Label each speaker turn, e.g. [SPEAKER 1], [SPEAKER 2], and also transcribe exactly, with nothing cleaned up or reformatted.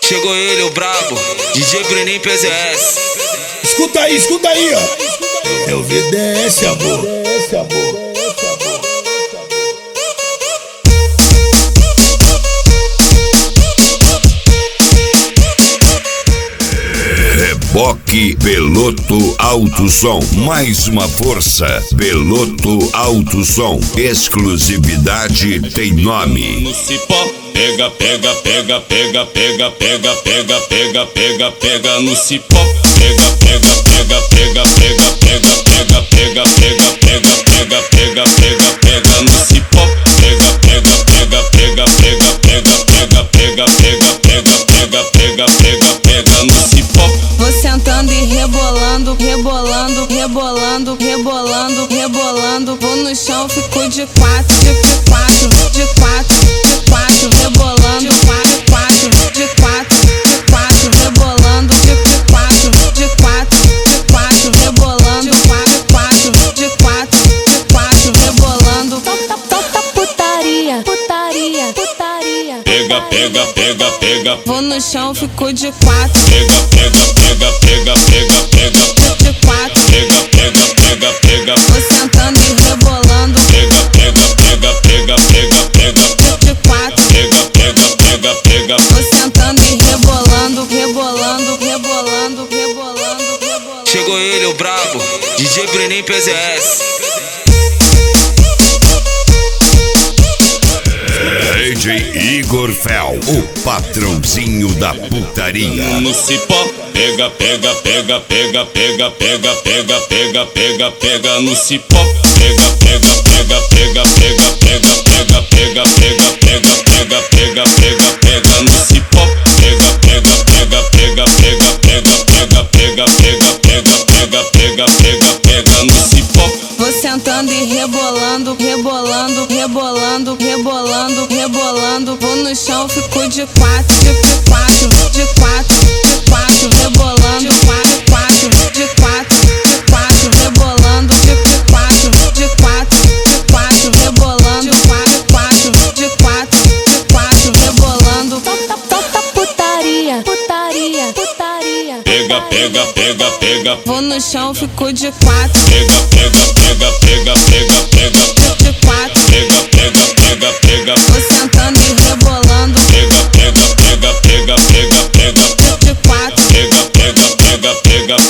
[SPEAKER 1] Chegou ele, o brabo, D J Breninho P Z S.
[SPEAKER 2] Escuta aí, escuta aí, ó. É o V D S, amor.
[SPEAKER 3] Reboque Peloto Alto Som, mais uma força. Peloto Alto Som, exclusividade tem nome.
[SPEAKER 4] No cipó, pega, pega, pega, pega, pega, pega, pega, pega, pega, pega no cipó. Pega, pega, pega, pega, pega, pega, pega, pega, pega, pega, pega, pega, pega, pega no cipó. Pega, pega, pega, pega, pega, pega, pega, pega, pega, pega, pega, pega, pega, pega no cipó.
[SPEAKER 5] Vou sentando e rebolando, rebolando, rebolando, rebolando, rebolando. Vou no chão, fico de quatro, de quatro, de quatro, de quatro, rebolando, de quatro, de quatro, de quatro, rebolando, de quatro, de quatro, de quatro, rebolando, de quatro, de quatro, de quatro, rebolando. Toca putaria, putaria, putaria.
[SPEAKER 4] Pega, pega, pega, pega.
[SPEAKER 5] Vou no chão, fico de quatro.
[SPEAKER 4] Pega, pega, pega, pega, pega, pega.
[SPEAKER 5] De quatro.
[SPEAKER 4] Pega, pega, pega, pega.
[SPEAKER 5] Vou sentando e rebolando.
[SPEAKER 4] Pega, pega, pega, pega, pega, pega.
[SPEAKER 5] De quatro.
[SPEAKER 4] Pega, pega, pega, pega.
[SPEAKER 5] Vou sentando e rebolando, rebolando, rebolando, rebolando, rebolando.
[SPEAKER 1] Chegou ele, o brabo, D J Breninho P Z S.
[SPEAKER 3] D J Igor Fel, o patrãozinho da putaria.
[SPEAKER 4] No cipó, pega, pega, pega, pega, pega, pega, pega, pega, pega, pega no cipó. Pega, pega, pega, pega, pega, pega, pega, pega, pega, pega, pega, pega, pega, pega no cipó. Pega, pega, pega, pega, pega, pega, pega, pega, pega, pega, pega, pega, pega, pega no cipó.
[SPEAKER 5] Vou sentando e rebolando, rebolando, rebolando, rebolando, rebolando. Vou no chão, fico de quatro, de quatro, de quatro, de quatro, rebolando, de quatro, de quatro, de quatro, rebolando, de quatro, de quatro, de quatro, rebolando, de quatro, de quatro, de quatro, rebolando. Toca putaria, putaria, putaria.
[SPEAKER 4] Pega, pega, pega, pega.
[SPEAKER 5] Vou no chão, fico de quatro.
[SPEAKER 4] Pega, pega, pega, pega, pega, pega.
[SPEAKER 5] De quatro.
[SPEAKER 4] Pega, pega, pega, pega.
[SPEAKER 5] Vou sentando e rebolando.
[SPEAKER 4] Pega, pega, pega, pega, pega, pega.
[SPEAKER 5] De quatro.
[SPEAKER 4] Pega, pega, pega, pega.